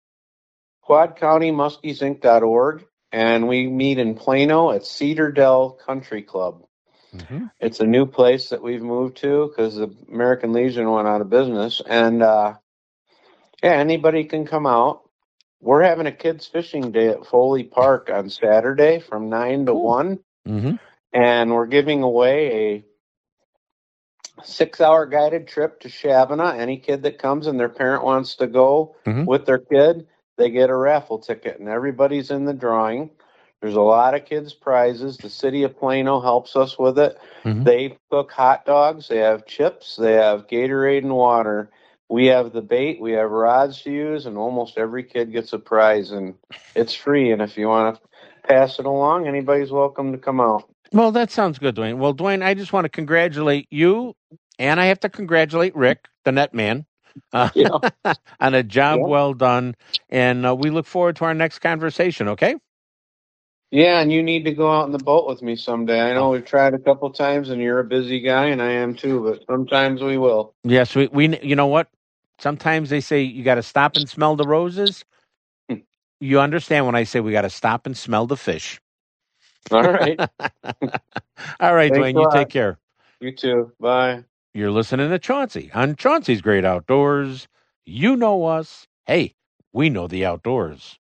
QuadCountyMuskiesInc.org, and we meet in Plano at Cedar Dell Country Club. Mm-hmm. It's a new place that we've moved to because the American Legion went out of business, and anybody can come out. We're having a kids fishing day at Foley Park on Saturday from 9 to 1, Mm-hmm. and we're giving away a 6-hour guided trip to Shabana. Any kid that comes and their parent wants to go with their kid, they get a raffle ticket, and everybody's in the drawing. There's a lot of kids' prizes. The city of Plano helps us with it. Mm-hmm. They cook hot dogs. They have chips. They have Gatorade and water. We have the bait. We have rods to use, and almost every kid gets a prize, and it's free. And if you want to pass it along, anybody's welcome to come out. Well, that sounds good, Dwayne. Well, Dwayne, I just want to congratulate you, and I have to congratulate Rick, the net man, on a job well done. And we look forward to our next conversation, okay? Yeah, and you need to go out in the boat with me someday. I know we've tried a couple times, and you're a busy guy, and I am too, but sometimes we will. Yes, we you know what? Sometimes they say you got to stop and smell the roses. You understand when I say we got to stop and smell the fish. All right. All right, Thanks Dwayne, a you lot. take care. You too. Bye. You're listening to Chauncey on Chauncey's Great Outdoors. You know us. Hey, we know the outdoors.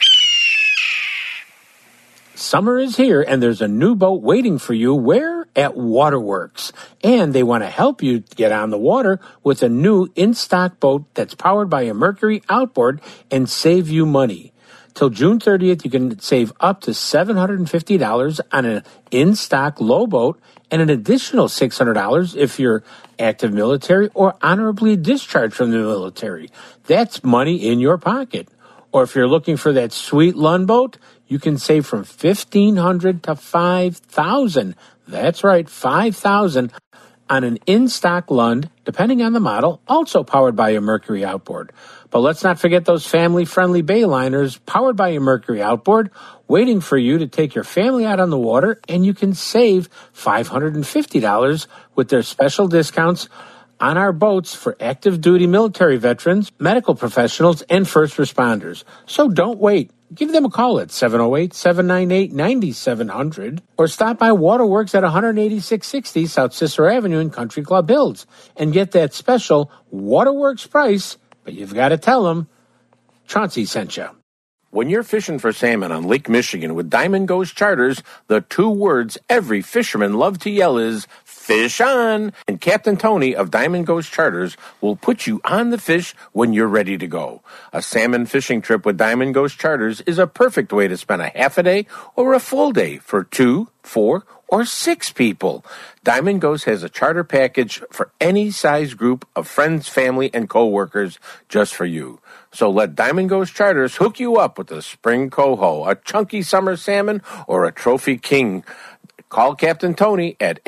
Summer is here, and there's a new boat waiting for you. Where? At Waterworks. And they want to help you get on the water with a new in-stock boat that's powered by a Mercury outboard and save you money. Till June 30th, you can save up to $750 on an in-stock low boat and an additional $600 if you're active military or honorably discharged from the military. That's money in your pocket. Or if you're looking for that sweet Lund boat, you can save from $1,500 to $5,000. That's right, $5,000 on an in-stock Lund, depending on the model, also powered by a Mercury outboard. But let's not forget those family-friendly bayliners powered by a Mercury outboard, waiting for you to take your family out on the water, and you can save $550 with their special discounts on our boats for active duty military veterans, medical professionals, and first responders. So don't wait. Give them a call at 708-798-9700 or stop by Waterworks at 18660 South Cicero Avenue in Country Club Hills and get that special Waterworks price, but you've got to tell them Chauncey sent you. When you're fishing for salmon on Lake Michigan with Diamond Ghost Charters, the two words every fisherman loves to yell is fish on. And Captain Tony of Diamond Ghost Charters will put you on the fish when you're ready to go. A salmon fishing trip with Diamond Ghost Charters is a perfect way to spend a half a day or a full day for 2, 4, or 6 people. Diamond Ghost has a charter package for any size group of friends, family, and co-workers just for you. So let Diamond Ghost Charters hook you up with a spring coho, a chunky summer salmon, or a trophy king. Call Captain Tony at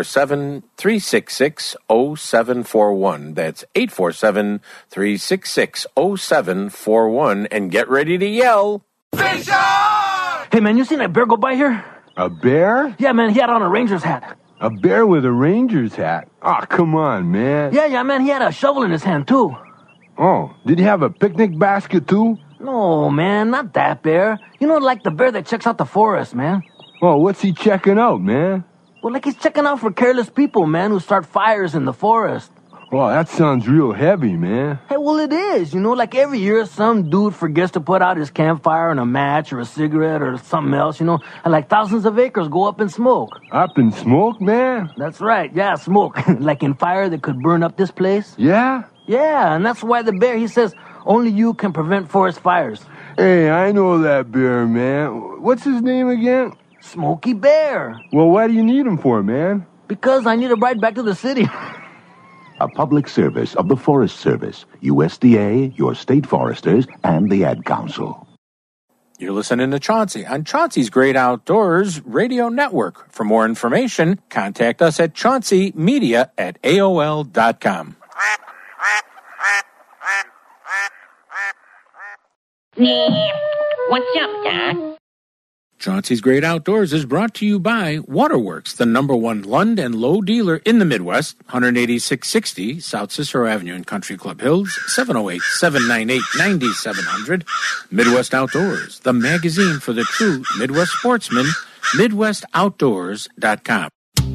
847-366-0741. That's 847-366-0741 and get ready to yell. Fish on! Hey, man, you seen that bear go by here? A bear? Yeah, man, he had on a Ranger's hat. A bear with a Ranger's hat? Oh, come on, man. Yeah, man, he had a shovel in his hand, too. Oh, did he have a picnic basket, too? No, man, not that bear. You know, like the bear that checks out the forest, man. Oh, what's he checking out, man? Well, like he's checking out for careless people, man, who start fires in the forest. Oh, that sounds real heavy, man. Hey, well, it is. You know, like every year some dude forgets to put out his campfire and a match or a cigarette or something else, you know, and like thousands of acres go up in smoke. Up in smoke, man? That's right, yeah, smoke. Like in fire that could burn up this place. Yeah? Yeah, and that's why the bear, he says, only you can prevent forest fires. Hey, I know that bear, man. What's his name again? Smokey Bear. Well, what do you need him for, man? Because I need a ride back to the city. A public service of the Forest Service, USDA, your state foresters, and the Ad Council. You're listening to Chauncey on Chauncey's Great Outdoors Radio Network. For more information, contact us at chaunceymedia@aol.com. What's up, Doc? Chauncey's Great Outdoors is brought to you by Waterworks, the #1 Lund and Lowe dealer in the Midwest, 18660 South Cicero Avenue in Country Club Hills, 708-798-9700. Midwest Outdoors, the magazine for the true Midwest sportsman, MidwestOutdoors.com.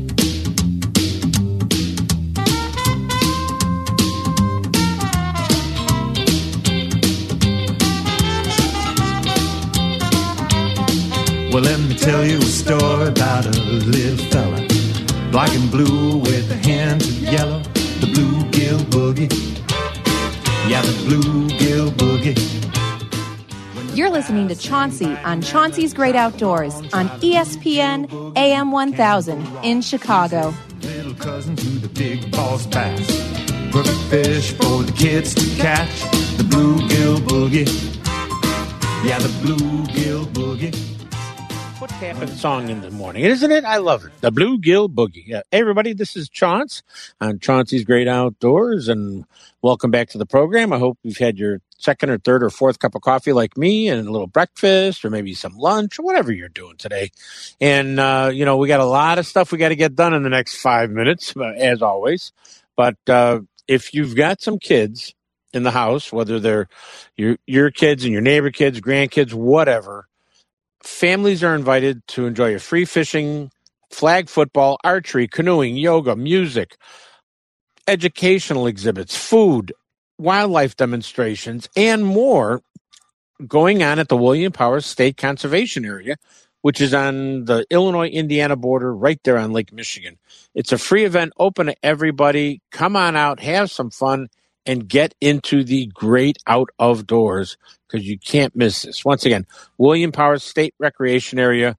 Well, let me tell you a story about a little fella, black and blue with a hint of yellow, the bluegill boogie. Yeah, the bluegill boogie. You're listening to Chauncey on Chauncey's Great Outdoors on ESPN AM 1000 in Chicago. Little cousin to the big boss bass, perfect fish for the kids to catch, the bluegill boogie. Yeah, the bluegill boogie. What happened song in the morning, isn't it? I love it. The Bluegill Boogie. Yeah. Hey, everybody, this is Chauncey on Chauncey's Great Outdoors, and welcome back to the program. I hope you've had your second or third or fourth cup of coffee like me and a little breakfast or maybe some lunch or whatever you're doing today. And, we got a lot of stuff we got to get done in the next 5 minutes, as always. But if you've got some kids in the house, whether they're your kids and your neighbor kids, grandkids, whatever, families are invited to enjoy a free fishing, flag football, archery, canoeing, yoga, music, educational exhibits, food, wildlife demonstrations, and more going on at the William Powers State Conservation Area, which is on the Illinois-Indiana border right there on Lake Michigan. It's a free event open to everybody. Come on out, have some fun, and get into the great out of doors because you can't miss this. Once again, William Powers State Recreation Area,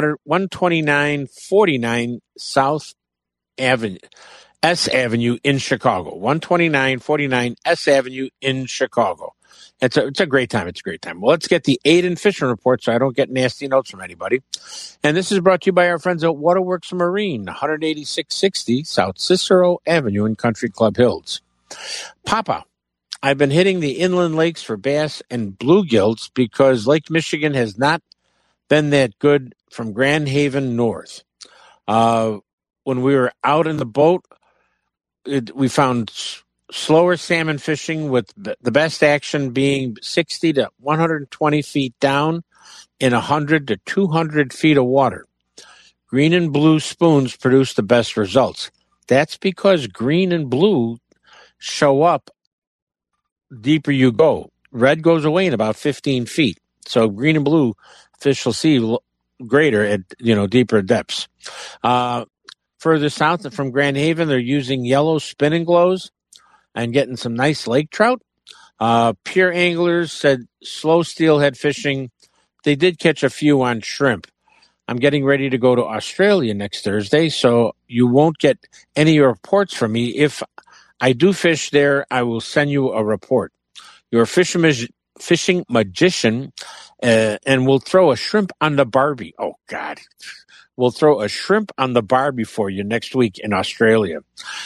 12949 South Avenue, S Avenue in Chicago. 12949 S Avenue in Chicago. It's a great time. It's a great time. Well, let's get the Aiden fishing report so I don't get nasty notes from anybody. And this is brought to you by our friends at Waterworks Marine, 18660 South Cicero Avenue in Country Club Hills. Papa, I've been hitting the inland lakes for bass and bluegills because Lake Michigan has not been that good from Grand Haven north. When we were out in the boat, we found slower salmon fishing with the best action being 60 to 120 feet down in 100 to 200 feet of water. Green and blue spoons produce the best results. That's because green and blue show up deeper you go. Red goes away in about 15 feet. So green and blue fish will see greater at deeper depths. Further south from Grand Haven, they're using yellow spinning glows and getting some nice lake trout. Pure Anglers said slow steelhead fishing. They did catch a few on shrimp. I'm getting ready to go to Australia next Thursday, so you won't get any reports from me. If I do fish there, I will send you a report. You're a fishing magician, and we'll throw a shrimp on the Barbie. Oh, God. We'll throw a shrimp on the Barbie for you next week in Australia.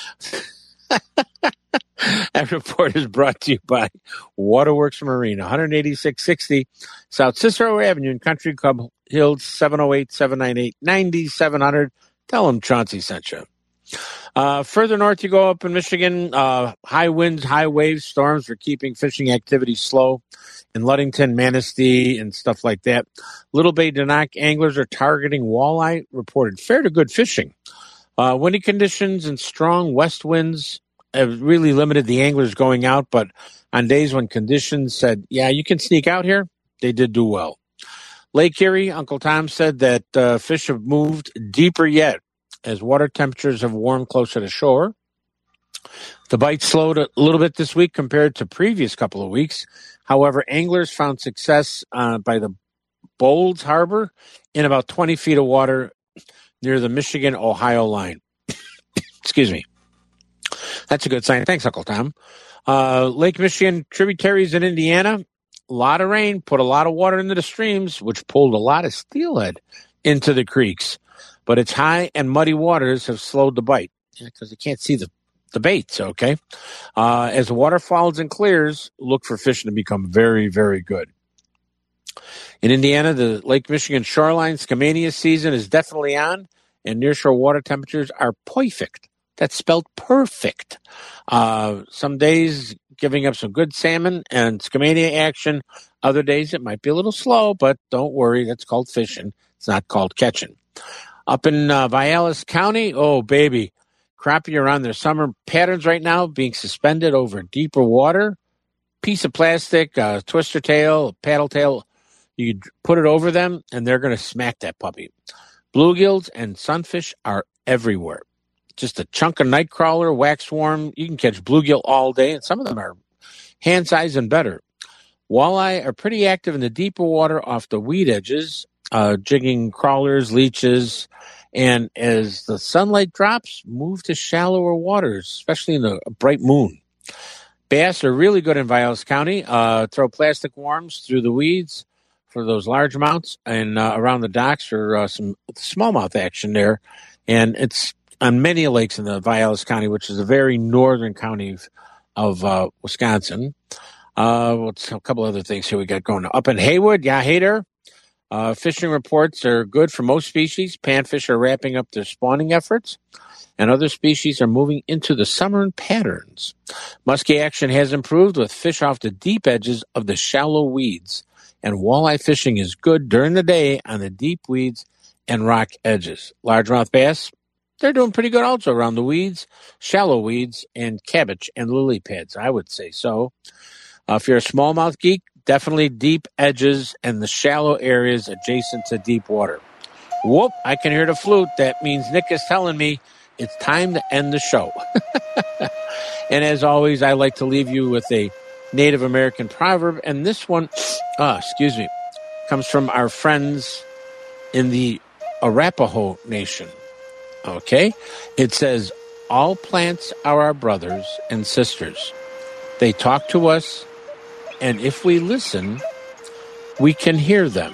That report is brought to you by Waterworks Marine, 18660 South Cicero Avenue in Country Club Hills, 708-798-9700. Tell them Chauncey sent you. Further north you go up in Michigan, high winds, high waves, storms are keeping fishing activity slow in Ludington, Manistee, and stuff like that. Little Bay Denok anglers are targeting walleye, reported fair to good fishing. Windy conditions and strong west winds have really limited the anglers going out, but on days when conditions said, yeah, you can sneak out here, they did do well. Lake Erie, Uncle Tom said that fish have moved deeper yet as water temperatures have warmed closer to shore. The bite slowed a little bit this week compared to previous couple of weeks. However, anglers found success by the Bolds Harbor in about 20 feet of water near the Michigan-Ohio line. Excuse me. That's a good sign. Thanks, Uncle Tom. Lake Michigan tributaries in Indiana, a lot of rain, put a lot of water into the streams, which pulled a lot of steelhead into the creeks. But its high and muddy waters have slowed the bite because you can't see the baits, okay? As the water falls and clears, look for fishing to become very, very good. In Indiana, the Lake Michigan shoreline Skamania season is definitely on, and nearshore water temperatures are perfect. That's spelled perfect. Some days giving up some good salmon and Skamania action. Other days it might be a little slow, but don't worry. That's called fishing. It's not called catching. Up in Vialis County, oh, baby. Crappie are on their summer patterns right now, being suspended over deeper water. Piece of plastic, twister tail, paddle tail. You put it over them, and they're going to smack that puppy. Bluegills and sunfish are everywhere. Just a chunk of nightcrawler, wax worm. You can catch bluegill all day, and some of them are hand size and better. Walleye are pretty active in the deeper water off the weed edges, jigging crawlers, leeches, and as the sunlight drops, move to shallower waters, especially in the bright moon. Bass are really good in Vialis County. Throw plastic worms through the weeds for those large amounts, and around the docks for some smallmouth action there. And it's on many lakes in the Vialis County, which is a very northern county of Wisconsin. What's a couple other things here we got going up in Haywood? Yeah, hey there. Fishing reports are good for most species. Panfish are wrapping up their spawning efforts, and other species are moving into the summer patterns. Muskie action has improved with fish off the deep edges of the shallow weeds, and walleye fishing is good during the day on the deep weeds and rock edges. Largemouth bass, they're doing pretty good also around the weeds, shallow weeds, and cabbage and lily pads, I would say so. If you're a smallmouth geek, definitely deep edges and the shallow areas adjacent to deep water. Whoop, I can hear the flute. That means Nick is telling me it's time to end the show. And as always, I like to leave you with a Native American proverb. And this one, comes from our friends in the Arapaho Nation. Okay? It says, all plants are our brothers and sisters. They talk to us, and if we listen, we can hear them.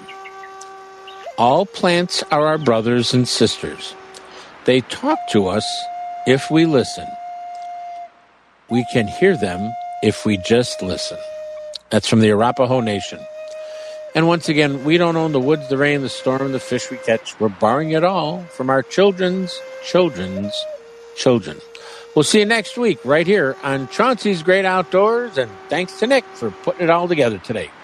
All plants are our brothers and sisters. They talk to us if we listen. We can hear them if we just listen. That's from the Arapaho Nation. And once again, we don't own the woods, the rain, the storm, the fish we catch. We're borrowing it all from our children's children's children. We'll see you next week right here on Chauncey's Great Outdoors, and thanks to Nick for putting it all together today.